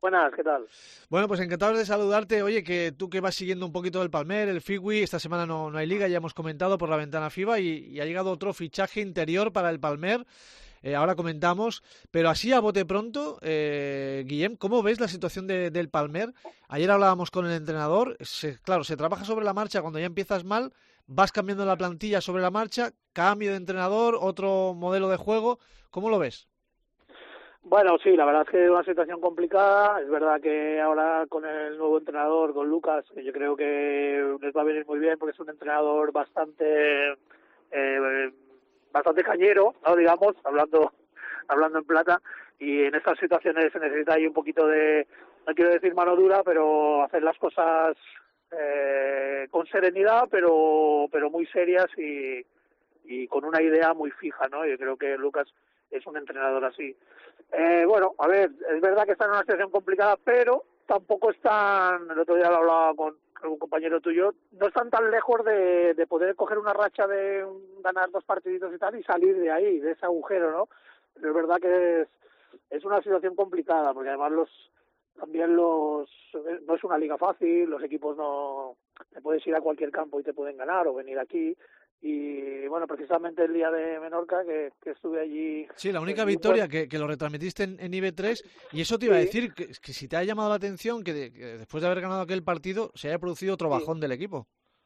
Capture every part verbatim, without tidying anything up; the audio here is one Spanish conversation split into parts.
Buenas, ¿qué tal? Bueno, pues encantados de saludarte. Oye, que tú que vas siguiendo un poquito del Palmer, el Figui, esta semana no, no hay liga, ya hemos comentado por la ventana FIBA y, y ha llegado otro fichaje interior para el Palmer. Eh, ahora comentamos, pero así a bote pronto, eh, Guillem, ¿cómo ves la situación de, del Palmer? Ayer hablábamos con el entrenador, se, claro, se trabaja sobre la marcha cuando ya empiezas mal, vas cambiando la plantilla sobre la marcha, cambio de entrenador, otro modelo de juego, ¿cómo lo ves? Bueno, sí, la verdad es que es una situación complicada. Es verdad que ahora con el nuevo entrenador, con Lucas, que yo creo que les va a venir muy bien porque es un entrenador bastante eh, bastante cañero, ¿no? Digamos, hablando hablando en plata. Y en estas situaciones se necesita ahí un poquito de, no quiero decir mano dura, pero hacer las cosas eh, con serenidad, pero pero muy serias y, y con una idea muy fija, ¿no? Yo creo que Lucas es un entrenador así. Eh, bueno, a ver, es verdad que está en una situación complicada, pero tampoco están, el otro día lo hablaba con algún compañero tuyo, no están tan lejos de, de poder coger una racha de un, ganar dos partiditos y tal y salir de ahí, de ese agujero, ¿no? Pero es verdad que es, es una situación complicada, porque además los también los no es una liga fácil, los equipos no te puedes ir a cualquier campo y te pueden ganar o venir aquí. Y bueno, precisamente el día de Menorca, que, que estuve allí, Sí, la pues única vi un buen... victoria que, que lo retransmitiste en, en I B tres, y eso te iba a Sí, decir, que, que si te ha llamado la atención que, de- que después de haber ganado aquel partido se haya producido otro sí. bajón del equipo.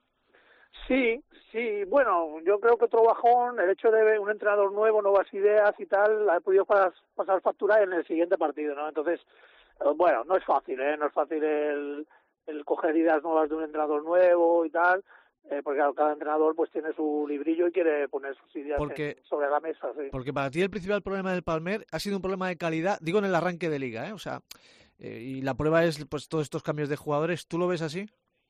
Sí, sí, bueno, yo creo que otro bajón, el hecho de ver un entrenador nuevo, nuevas ideas y tal, ha podido pas- pasar factura en el siguiente partido, ¿no? Entonces, eh, bueno, no es fácil, ¿eh? No es fácil el, el coger ideas nuevas de un entrenador nuevo y tal, eh, porque claro, cada entrenador pues tiene su librillo y quiere poner sus ideas en, Porque, sobre la mesa, sí. porque para ti el principal problema del Palmer ha sido un problema de calidad, digo en el arranque de liga, ¿eh? O sea, eh, y la prueba es pues todos estos cambios de jugadores, ¿tú lo ves así?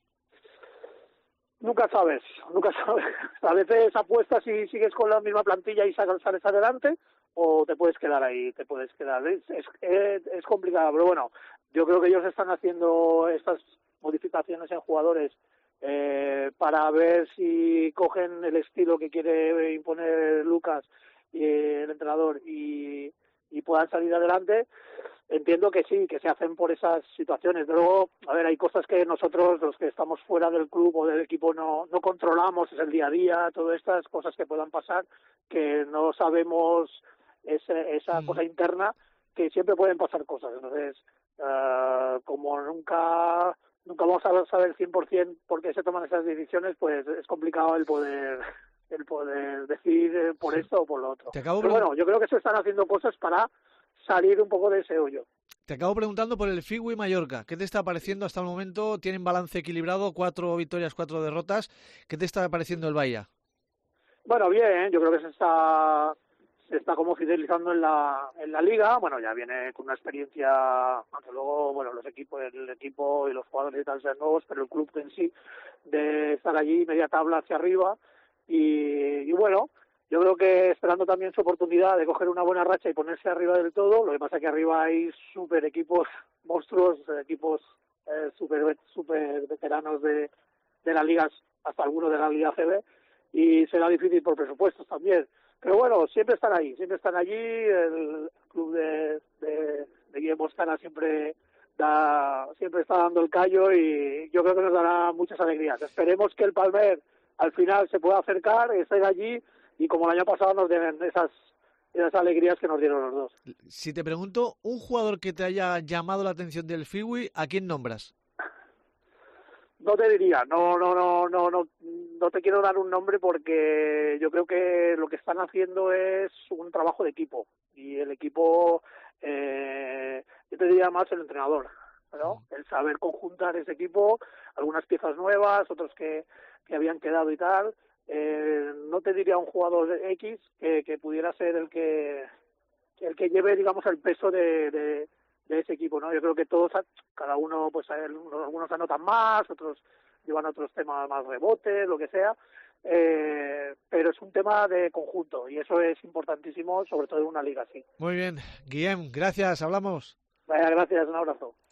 Nunca sabes, nunca sabes. A veces apuestas y sigues con la misma plantilla y sales sales adelante, o te puedes quedar ahí, te puedes quedar. Es, es, es, es complicado, pero bueno, yo creo que ellos están haciendo estas modificaciones en jugadores eh, para ver si cogen el estilo que quiere imponer Lucas y el entrenador y, y puedan salir adelante. Entiendo que sí, que se hacen por esas situaciones. Luego, a ver, hay cosas que nosotros, los que estamos fuera del club o del equipo, no, no controlamos, es el día a día, todas estas cosas que puedan pasar, que no sabemos ese, esa Mm. cosa interna, que siempre pueden pasar cosas. Entonces, uh, como nunca nunca vamos a saber cien por ciento por qué se toman esas decisiones, pues es complicado el poder el poder decir por esto o por lo otro. Te acabo, Pero pregun- bueno, yo creo que se están haciendo cosas para salir un poco de ese hoyo. te acabo preguntando por el Figui Mallorca. ¿Qué te está pareciendo hasta el momento? Tienen balance equilibrado, cuatro victorias, cuatro derrotas. ¿Qué te está pareciendo el Bahía? Bueno, bien, yo creo que se está se está como fidelizando en la en la liga. Bueno, ya viene con una experiencia, aunque luego, bueno, los equipos, el equipo y los jugadores y tal sean nuevos, pero el club en sí, de estar allí media tabla hacia arriba. Y, y bueno, yo creo que esperando también su oportunidad de coger una buena racha y ponerse arriba del todo. Lo que pasa es que arriba hay super equipos monstruos, equipos eh, super, super veteranos de, de las ligas, hasta algunos de la Liga C B, y será difícil por presupuestos también. Pero bueno, siempre están ahí, siempre están allí. El club de, de, de Guillermo Oscana siempre da, siempre está dando el callo y yo creo que nos dará muchas alegrías. Esperemos que el Palmer al final se pueda acercar, estar allí y como el año pasado nos den esas, esas alegrías que nos dieron los dos. Si te pregunto, un jugador que te haya llamado la atención del Figui, ¿a quién nombras? No te diría, no, no, no, no, no, no te quiero dar un nombre porque yo creo que lo que están haciendo es un trabajo de equipo y el equipo, eh, yo te diría más el entrenador, ¿no? El saber conjuntar ese equipo, algunas piezas nuevas, otros que, que habían quedado y tal. Eh, no te diría un jugador X que, que pudiera ser el que el que lleve, digamos, el peso de, de de ese equipo, ¿no? Yo creo que todos, cada uno, pues algunos anotan más, otros llevan otros temas más rebotes, lo que sea, eh, pero es un tema de conjunto y eso es importantísimo, sobre todo en una liga así. Muy bien, Guillem, gracias, hablamos. Vaya, gracias, un abrazo.